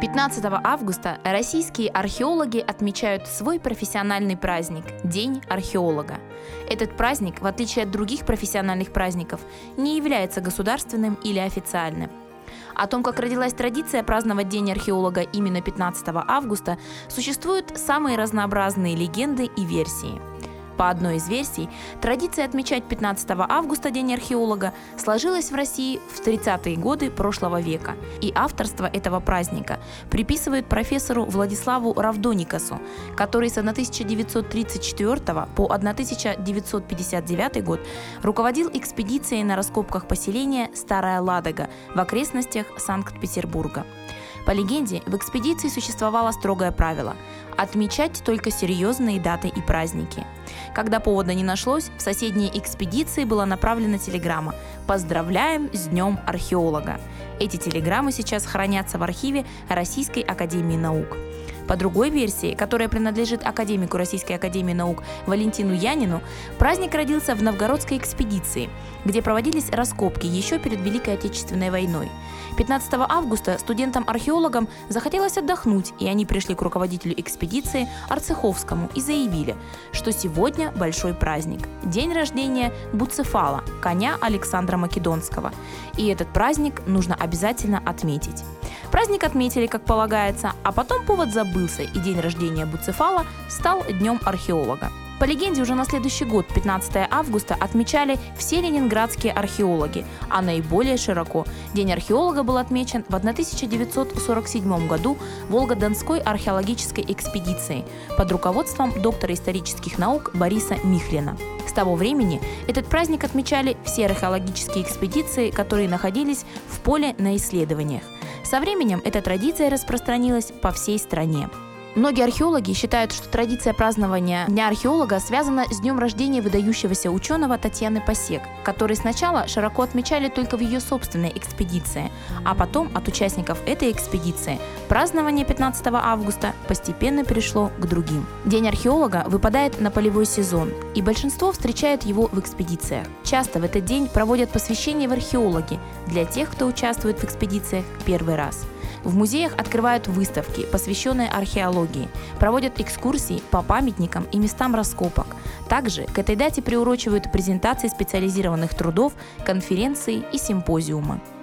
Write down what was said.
15 августа российские археологи отмечают свой профессиональный праздник – День археолога. Этот праздник, в отличие от других профессиональных праздников, не является государственным или официальным. О том, как родилась традиция праздновать День археолога именно 15 августа, существуют самые разнообразные легенды и версии. По одной из версий, традиция отмечать 15 августа День археолога сложилась в России в 30-е годы прошлого века, и авторство этого праздника приписывают профессору Владиславу Равдоникасу, который с 1934 по 1959 год руководил экспедицией на раскопках поселения Старая Ладога в окрестностях Санкт-Петербурга. По легенде, в экспедиции существовало строгое правило – отмечать только серьезные даты и праздники. Когда повода не нашлось, в соседней экспедиции была направлена телеграмма «Поздравляем с Днем археолога». Эти телеграммы сейчас хранятся в архиве Российской академии наук. По другой версии, которая принадлежит академику Российской академии наук Валентину Янину, праздник родился в Новгородской экспедиции, где проводились раскопки еще перед Великой Отечественной войной. 15 августа студентам-археологам захотелось отдохнуть, и они пришли к руководителю экспедиции Арцеховскому и заявили, что сегодня большой праздник – день рождения Буцефала, коня Александра Македонского, и этот праздник нужно обязательно отметить. Праздник отметили, как полагается, а потом повод забылся, и день рождения Буцефала стал Днем археолога. По легенде, уже на следующий год, 15 августа, отмечали все ленинградские археологи, а наиболее широко День археолога был отмечен в 1947 году Волго-Донской археологической экспедицией под руководством доктора исторических наук Бориса Михлина. С того времени этот праздник отмечали все археологические экспедиции, которые находились в поле на исследованиях. Со временем эта традиция распространилась по всей стране. Многие археологи считают, что традиция празднования Дня археолога связана с днем рождения выдающегося ученого Татьяны Пасек, который сначала широко отмечали только в ее собственной экспедиции, а потом от участников этой экспедиции празднование 15 августа постепенно перешло к другим. День археолога выпадает на полевой сезон, и большинство встречает его в экспедициях. Часто в этот день проводят посвящение в археологи для тех, кто участвует в экспедициях первый раз. В музеях открывают выставки, посвященные археологии, проводят экскурсии по памятникам и местам раскопок. Также к этой дате приурочивают презентации специализированных трудов, конференции и симпозиумы.